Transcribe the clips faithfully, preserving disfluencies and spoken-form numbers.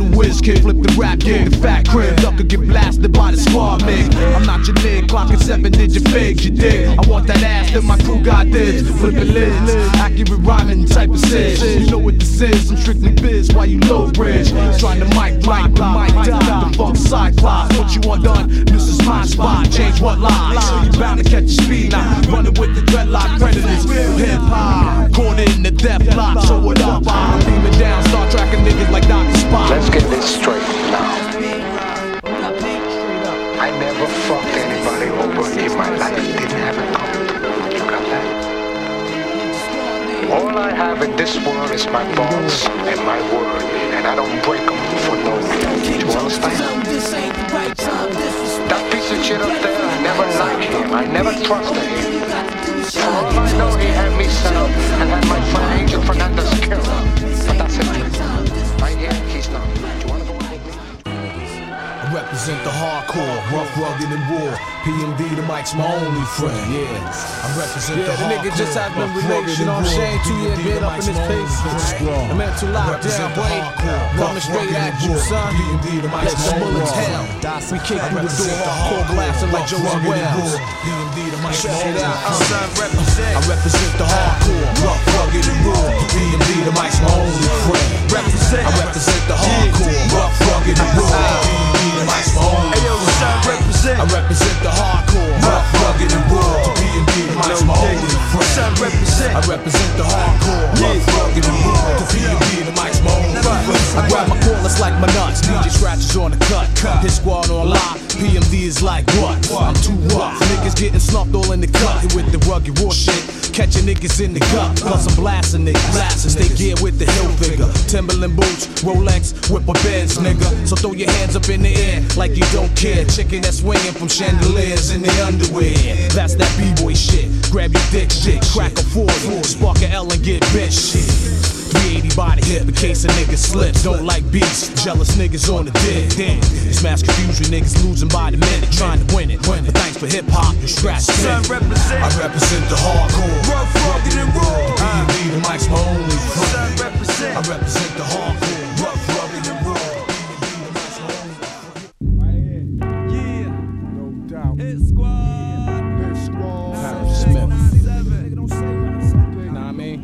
from Wiz Kid, flip the rap gig, the fat crib, duck could get blasted by the squad mig. I'm not your nigga, clocking seven digit figs, you dig? I want that ass that my crew got this, flipping lids, accurate rhyming type of sis. You know what this is, I'm strictly biz while you low bridge. Trying to mic block, the mic die, the funk cyclops. What you want done, this is my spot, change what lies. You bound to catch your speed now, running with the dreadlock predators. Hip hop, corner in the death block, so what up? I'm beaming down, start tracking niggas like Doctor Spock. Let's get this straight now. I never fucked anybody over in my life. Didn't have it coming. You got that? All I have in this world is my thoughts and my word, and I don't break them for no reason. Do you understand? That piece of shit up there, I never liked him. I never trusted him. For all I know, he had me set up and had my friend Angel Fernandez killed. But that's it. Right here, he's not. Do you want to go with me? I represent the hardcore, rough, rugged, and raw. P M D, the mic's my only friend, yeah. I represent yeah, the, the nigga just had been released, you know what I'm saying? Two years been up in this pace. The mental lockdown, boy. Coming straight at you, son. Let some bullets hell. We kick through the door, hardcore blasting like Josie Wells. Check it out, I represent the hardcore, rough, rugged, and raw. P M D, the mic's my only friend. I represent the hardcore, rough, rugged, and raw. P M D, the mic's my only friend. I represent the hardcore, rough, rugged, and raw. P M D, the mic's my only friend. I represent the hardcore, rough, rugged, and raw. P M D, the mic's my only friend. I grab my cordless like my nuts. D J scratches on the cut. Hit squad on lock. P M D is like what? I'm too rough. Niggas getting snuffed all in the cut. Hit with the rugged raw shit. Catching niggas in the gut. Plus I'm blasting niggas. Blasting stay gear with the hill figure. Timberland boots, Rolex, whip a Benz, nigga. So throw your hands up in the air like you don't care. Chicken that's swinging from chandeliers in their underwear. That's that b-boy shit. Grab your dick shit. Crack a forty. Spark a L and get bitch shit. three eighty by the hip in case a nigga slips. Don't like beats, jealous niggas on the dick. Damn, it's mass confusion, niggas losing by the minute, trying to win it. But thanks for hip hop, you scratch it. I represent the hardcore, rough, rugged, and raw. P M D, the mic's my only friend. I represent the hardcore, rough, rugged, and raw. Yeah, no doubt. Hit squad, hit squad. Harry Smith. Nah, I mean,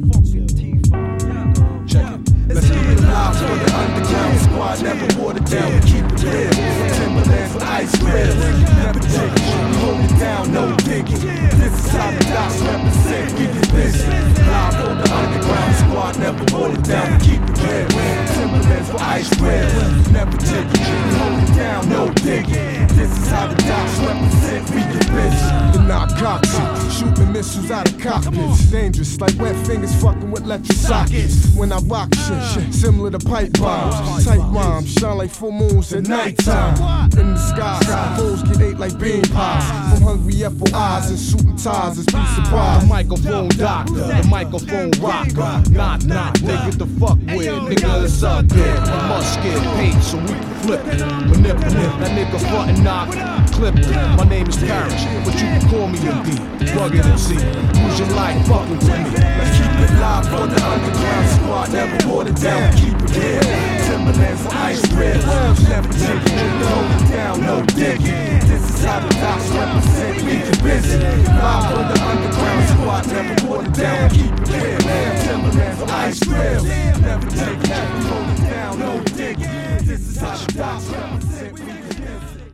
check it. Let's keep it live for the underground squad. Never watered down, we keep it real. Timberlands with ice grills. Never take it, we hold it down, no digging. This is how the docs represent, we get busy. Live for the underground squad. Never watered down, we keep it real. Timberlands with ice grills. Never take it, we hold it down, no digging. This is how the docs represent, we get busy. The narcotics, shooting missiles out of cockpits. Dangerous like wet fingers fucking with electric sockets. When I rock shit, shit similar to pipe bombs. Tight rhymes, shine like full moons at nighttime. In the sky, fools get ate like bean pies. From hungry F O Is and suit and ties, it's be surprised. The microphone doctor, the microphone rocker. Knock, knock, nigga, the fuck with. Nigga, it's up there. I must get paid so we can flip it. Manipulate, that nigga front and knock, clip it. My name is Parrish, but you can call me M D. Rugged M C, use your life fucking with me. Let's keep it live for the underground squad. Never watered down, keep it real. Timberlands for ice grills. Never take it, hold it down, no digging. This is how the docs represent, we get busy. Live for the underground squad. Never watered down, keep it real. Timberlands for ice grills. Never take it.